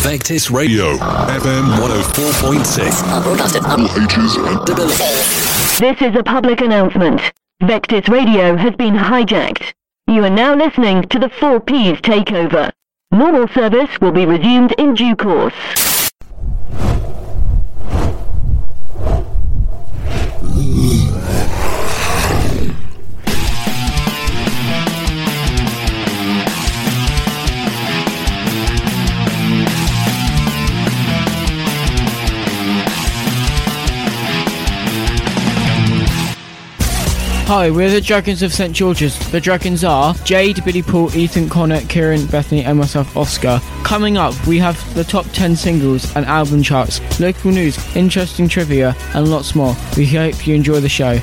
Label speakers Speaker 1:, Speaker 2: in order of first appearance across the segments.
Speaker 1: Vectis Radio, FM 104.6. Broadcasted all ages and abilities.
Speaker 2: This is a public announcement. Vectis Radio has been hijacked. You are now listening to the 4Ps takeover. Normal service will be resumed in due course.
Speaker 3: Hi, we're the Dragons of St George's. The Dragons are Jade, Billy Paul, Ethan, Connor, Kieran, Bethany and myself, Oscar. Coming up, we have the top 10 singles and album charts, local news, interesting trivia and lots more. We hope you enjoy the show.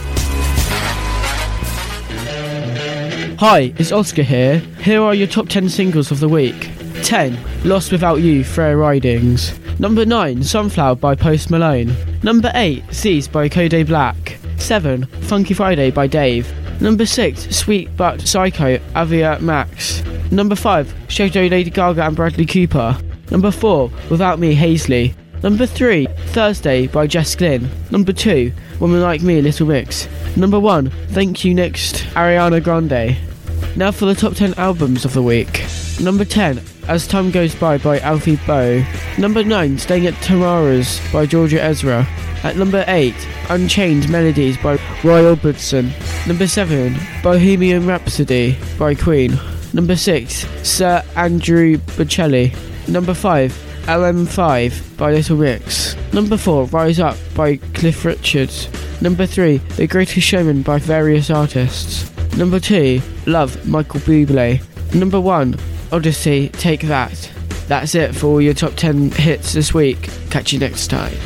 Speaker 3: Hi, it's Oscar here. Here are your top 10 singles of the week. 10. Lost Without You, Freya Ridings. Number 9. Sunflower by Post Malone. Number 8. Cease by Kodak Black. 7. Funky Friday by Dave. Number 6. Sweet But Psycho, Avia Max. Number 5. Shadow, Lady Gaga and Bradley Cooper. Number 4. Without Me, Hazley. Number 3. Thursday by Jess Glynn. Number 2. Woman Like Me, Little Mix. Number 1. Thank You Next, Ariana Grande. Now for the top 10 albums of the week. Number 10. As Time Goes By Alfie Boe. Number 9. Staying at Tamara's by Georgia Ezra. At number 8, Unchained Melodies by Roy Orbison. Number 7, Bohemian Rhapsody by Queen. Number 6, Sir Andrew Bocelli. Number 5, LM5 by Little Mix. Number 4, Rise Up by Cliff Richard. Number 3, The Greatest Showman by various artists. Number 2, Love, Michael Bublé. Number 1, Odyssey, Take That. That's it for all your top 10 hits this week. Catch you next time.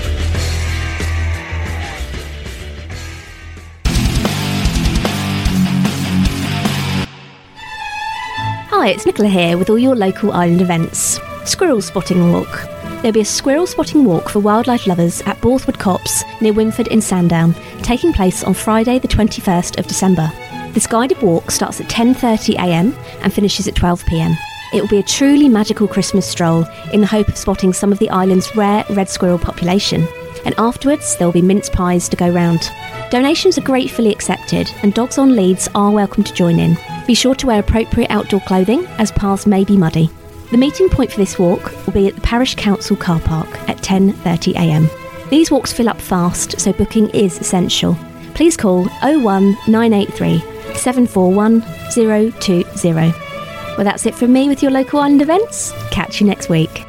Speaker 4: Hi, it's Nicola here with all your local island events. Squirrel Spotting Walk. There'll be a squirrel spotting walk for wildlife lovers at Borthwood Copse near Wynford in Sandown, taking place on Friday the 21st of December. This guided walk starts at 10:30am and finishes at 12pm. It will be a truly magical Christmas stroll in the hope of spotting some of the island's rare red squirrel population. And afterwards, there will be mince pies to go round. Donations are gratefully accepted and dogs on leads are welcome to join in. Be sure to wear appropriate outdoor clothing as paths may be muddy. The meeting point for this walk will be at the Parish Council car park at 10:30am. These walks fill up fast, so booking is essential. Please call 01983 741 020. Well, that's it from me with your local island events. Catch you next week.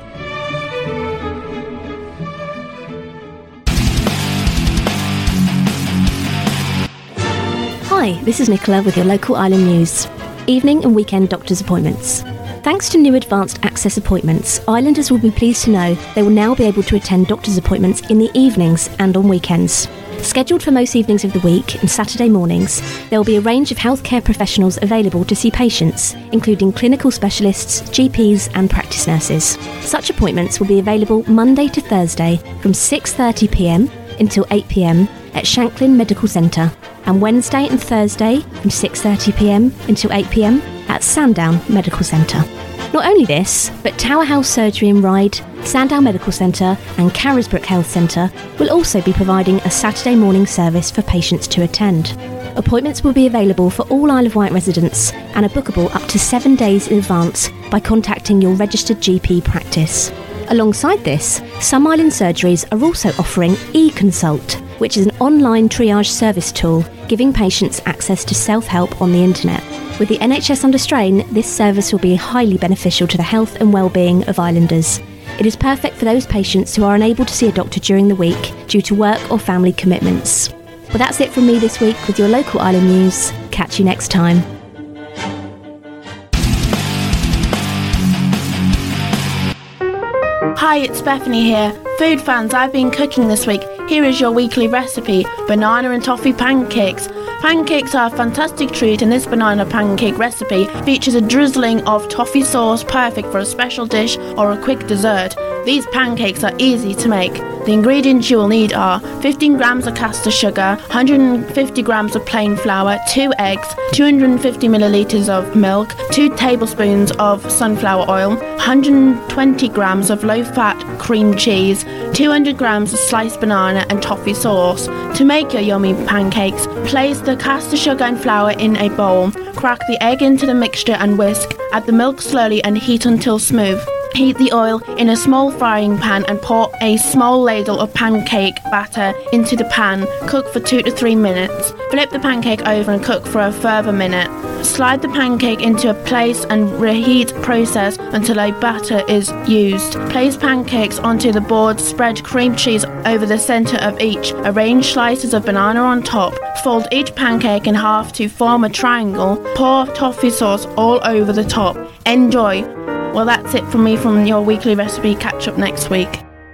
Speaker 4: Hi, this is Nicola with your local island news. Evening and weekend doctor's appointments. Thanks to new advanced access appointments, islanders will be pleased to know they will now be able to attend doctor's appointments in the evenings and on weekends. Scheduled for most evenings of the week and Saturday mornings, there will be a range of healthcare professionals available to see patients, including clinical specialists, GPs and practice nurses. Such appointments will be available Monday to Thursday from 6:30pm until 8pm at Shanklin Medical Centre, and Wednesday and Thursday from 6:30pm until 8pm at Sandown Medical Centre. Not only this, but Tower House Surgery and Ride, Sandown Medical Centre and Carisbrooke Health Centre will also be providing a Saturday morning service for patients to attend. Appointments will be available for all Isle of Wight residents and are bookable up to 7 days in advance by contacting your registered GP practice. Alongside this, some island surgeries are also offering eConsult, which is an online triage service tool giving patients access to self-help on the internet. With the NHS under strain, this service will be highly beneficial to the health and well-being of islanders. It is perfect for those patients who are unable to see a doctor during the week due to work or family commitments. Well, that's it from me this week with your local island news. Catch you next time.
Speaker 5: Hi, it's Bethany here. Food fans, I've been cooking this week. Here is your weekly recipe, banana and toffee pancakes. Pancakes are a fantastic treat, and this banana pancake recipe features a drizzling of toffee sauce, perfect for a special dish or a quick dessert. These pancakes are easy to make. The ingredients you will need are 15 grams of caster sugar, 150 grams of plain flour, 2 eggs, 250 millilitres of milk, 2 tablespoons of sunflower oil, 120 grams of low-fat cream cheese, 200 grams of sliced banana and toffee sauce. To make your yummy pancakes, place the caster sugar and flour in a bowl. Crack the egg into the mixture and whisk. Add the milk slowly and heat until smooth. Heat the oil in a small frying pan and pour a small ladle of pancake batter into the pan. Cook for 2 to 3 minutes. Flip the pancake over and cook for a further minute. Slide the pancake into a place and reheat process until a batter is used. Place pancakes onto the board, spread cream cheese over the center of each. Arrange slices of banana on top. Fold each pancake in half to form a triangle. Pour toffee sauce all over the top. Enjoy! Well, that's it from me from your weekly recipe. Catch up next week.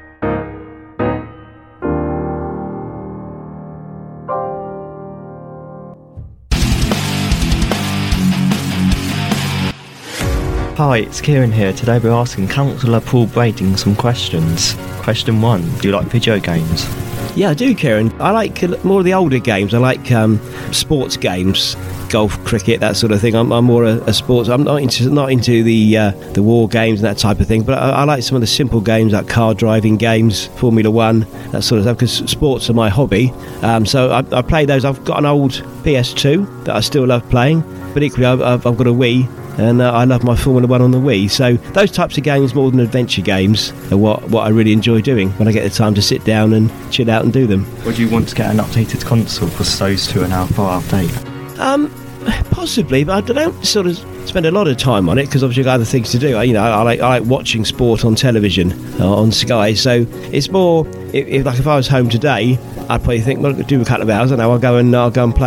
Speaker 6: Hi, it's Kieran here. Today we're asking Councillor Paul Brading some questions. Question 1. Do you like video games?
Speaker 7: Yeah, I do, Kieran. I like more of the older games. I like sports games, golf, cricket, that sort of thing. I'm more a sports. I'm not into the war games and that type of thing. But I like some of the simple games like car driving games, Formula 1, that sort of stuff. Because sports are my hobby. So I play those. I've got an old PS2 that I still love playing. But equally, I've got a Wii. And I love my Formula 1 on the Wii. So those types of games, more than adventure games, are what I really enjoy doing when I get the time to sit down and chill out and do them.
Speaker 6: Would you want to get an updated console because those two are now far out of date?
Speaker 7: Possibly, but I don't sort of spend a lot of time on it because obviously I've got other things to do. I like watching sport on television, on Sky. So it's more, if I was home today, I'd probably think, well, I'll do a couple of hours. I'll go and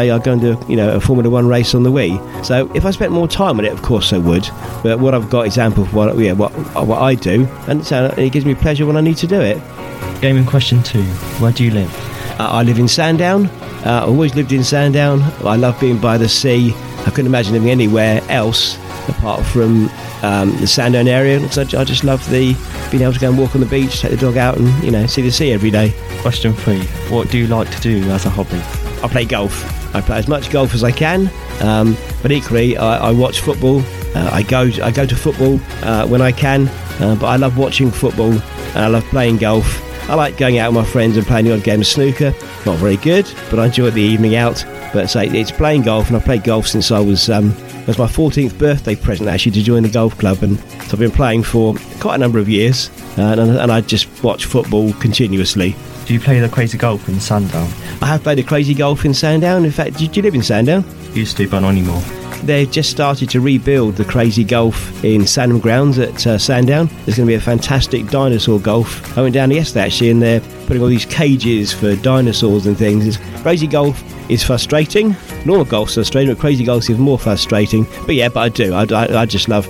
Speaker 7: do a Formula 1 race on the Wii. So if I spent more time on it, of course I would. But what I've got is ample for what I do, and it gives me pleasure when I need to do it.
Speaker 6: Gaming question 2. Where do you live?
Speaker 7: I live in Sandown. I've always lived in Sandown. I love being by the sea. I couldn't imagine living anywhere else apart from the Sandown area. So I just love being able to go and walk on the beach, take the dog out and see the sea every day.
Speaker 6: Question 3. What do you like to do as a hobby?
Speaker 7: I play golf. I play as much golf as I can, but equally I watch football. I go to football when I can, but I love watching football and I love playing golf. I like going out with my friends and playing the odd game of snooker. Not very good, but I enjoy the evening out. But it's playing golf, and I've played golf since it was my 14th birthday present actually to join the golf club, and so I've been playing for quite a number of years, and I just watch football continuously.
Speaker 6: Do you play the Crazy Golf in Sandown?
Speaker 7: I have played the Crazy Golf in Sandown. In fact, do you live in Sandown?
Speaker 6: Used to, but not anymore.
Speaker 7: They've just started to rebuild the Crazy Golf in Sandham Grounds at Sandown. There's going to be a fantastic dinosaur golf. I went down yesterday actually, and they're putting all these cages for dinosaurs and things. Crazy Golf is frustrating. Normal golf's frustrating, but Crazy Golf is even more frustrating. But I do. I just love,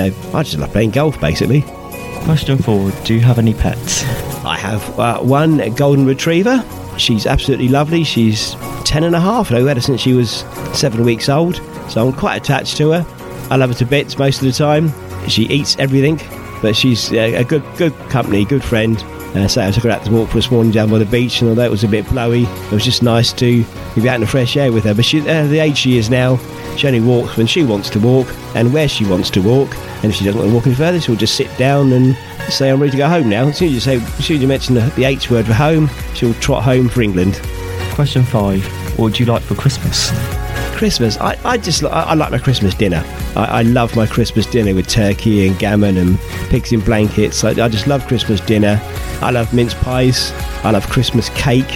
Speaker 7: I just love playing golf basically.
Speaker 6: Question 4. Do you have any pets?
Speaker 7: I have one golden retriever. She's absolutely lovely. She's 10 and a half. I've had her since she was 7 weeks old. So I'm quite attached to her. I love her to bits most of the time. She eats everything, but she's a good company, good friend. So I took her out to walk this morning down by the beach, and although it was a bit blowy, it was just nice to be out in the fresh air with her. But the age she is now, she only walks when she wants to walk and where she wants to walk. And if she doesn't want to walk any further, she'll just sit down and say, I'm ready to go home now. As soon as you mention the H word for home, she'll trot home for England.
Speaker 6: Question 5. What would you like for Christmas?
Speaker 7: Christmas, I like my Christmas dinner. I love my Christmas dinner with turkey and gammon and pigs in blankets. I just love Christmas dinner. I love mince pies. I love Christmas cake.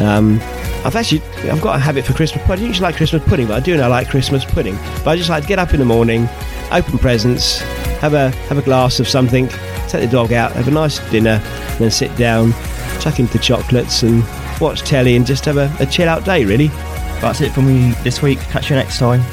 Speaker 7: I've got a habit for Christmas pudding. I don't usually like Christmas pudding, but I do know I like Christmas pudding. But I just like to get up in the morning, open presents, have a glass of something, take the dog out, have a nice dinner, and then sit down, chuck into chocolates and watch telly and just have a chill out day really.
Speaker 6: That's it from me this week. Catch you next time.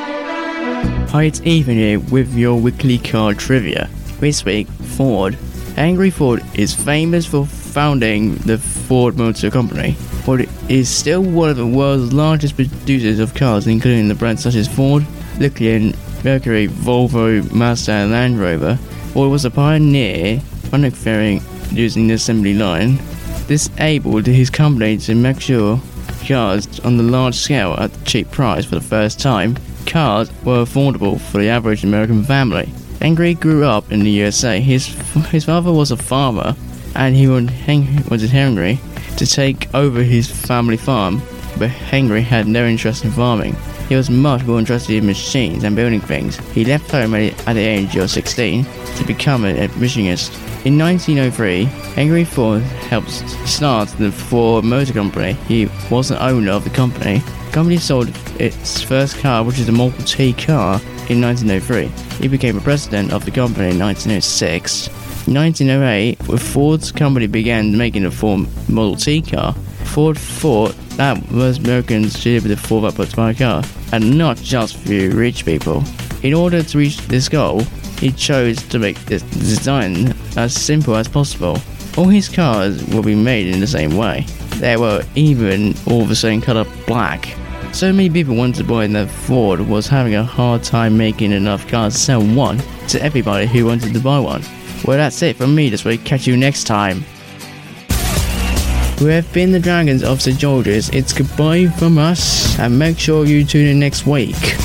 Speaker 3: Hi, it's Ethan here with your weekly card trivia. This week, Ford
Speaker 8: Henry Ford is famous for founding the Ford Motor Company, but it is still one of the world's largest producers of cars, including the brands such as Ford, Lincoln, Mercury, Volvo, Mazda and Land Rover. Ford was a pioneer manufacturing using the assembly line. This enabled his company to make sure cars on the large scale at a cheap price for the first time. Cars were affordable for the average American family. Henry grew up in the USA. His father was a farmer, and he wanted Henry to take over his family farm, but Henry had no interest in farming. He was much more interested in machines and building things. He left home at the age of 16 to become a machinist. In 1903, Henry Ford helped start the Ford Motor Company. He was the owner of the company. The company sold its first car, which is a Model T car, in 1903. He became a president of the company in 1906. In 1908, Ford's company began making the Ford Model T car. Ford thought that most Americans should be able to afford that to buy a car, and not just few rich people. In order to reach this goal, he chose to make the design as simple as possible. All his cars will be made in the same way. They were even all the same colour, black. So many people wanted to buy that Ford was having a hard time making enough cars to sell one to everybody who wanted to buy one. Well, that's it from me this week. Catch you next time. We have been the Dragons of St. George's. It's goodbye from us, and make sure you tune in next week.